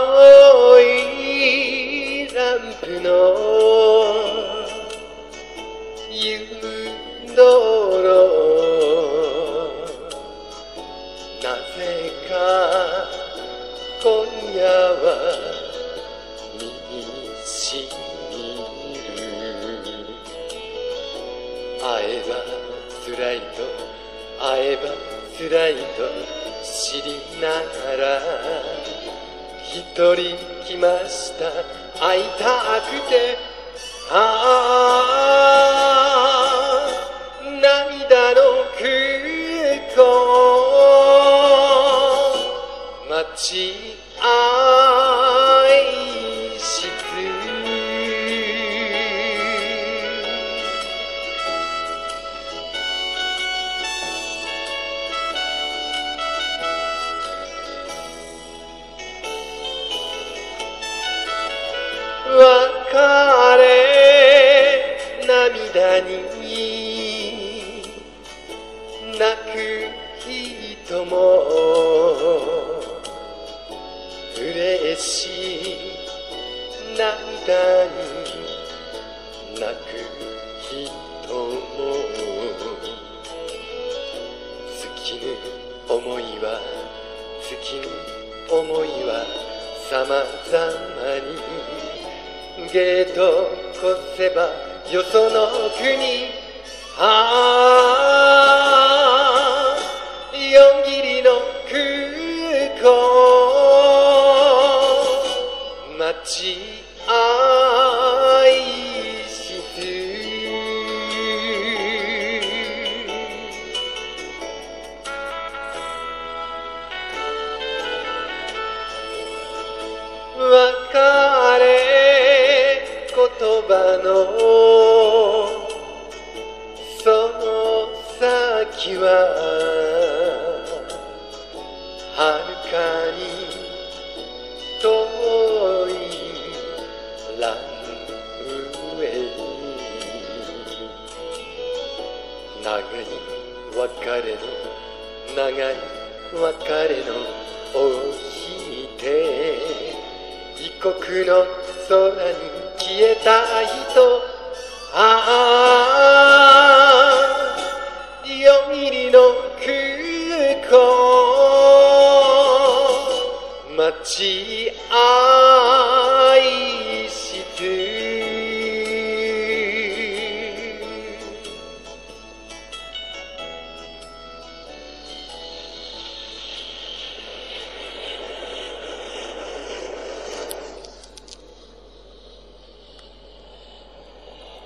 青いランプの誘導路、なぜか今夜は身にしみる。会えば辛いと会えば辛いと知りながら一人来ました。会いたくて涙の空港、待ち合いし別れ涙に泣く人も嬉しい涙に泣く人も尽きぬ思いは尽きぬ思いは様々にゲート越せばよその国、四切りの空港、待ち合いして別れ言葉のその先は遥かに遠いランウェイ、長い別れの長い別れの尾を引いて異国の空に消えた人、四切りの空港、待ち合